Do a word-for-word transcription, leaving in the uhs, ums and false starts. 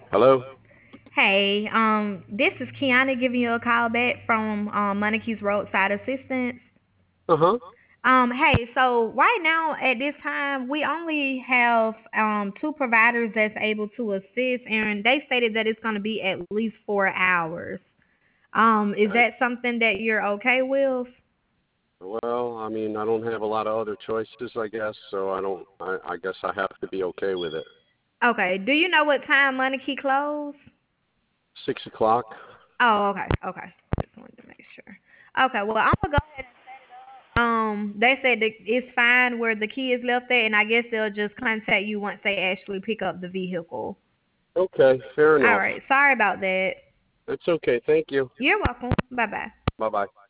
Hello? Hey, um, this is Kiana giving you a call back from um, Monarchy's Roadside Assistance. Uh-huh. Um, hey, so right now at this time we only have um two providers that's able to assist, and they stated that it's going to be at least four hours. Um, is Okay. that something that you're okay with? Well, I mean, I don't have a lot of other choices, I guess, so I don't, I, I guess I have to be okay with it. Okay. Do you know what time Monarchy close? Six o'clock? Oh, okay, okay. Just wanted to make sure. Okay, well I'm gonna go ahead. Um, they said that it's fine where the key is left at, and I guess they'll just contact you once they actually pick up the vehicle. Okay, fair All enough. right. Sorry about that. It's okay. Thank you. You're welcome. Bye bye. Bye-bye.